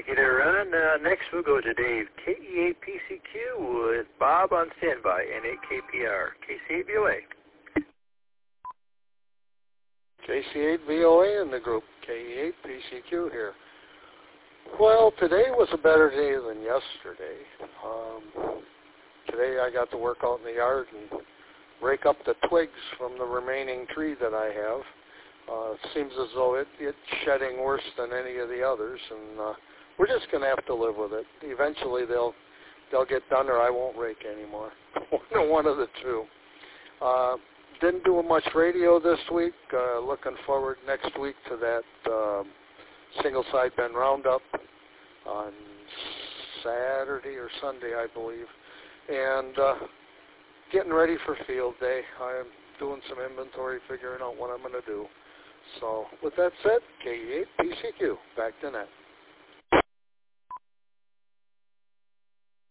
Thank you there, Ron. Next we'll go to Dave, KE8PCQ with Bob on standby, N8KPR, KC8VOA. KC8VOA in the group, KE8PCQ here. Well, today was a better day than yesterday. Today I got to work out in the yard and rake up the twigs from the remaining tree that I have. It seems as though it's shedding worse than any of the others, and we're just going to have to live with it. Eventually they'll get done, or I won't rake anymore. One of the two. Didn't do much radio this week. Looking forward next week to that single side bend roundup on Saturday or Sunday, I believe, and getting ready for field day. I'm doing some inventory, figuring out what I'm going to do. So with that said, KE8PCQ, back to net.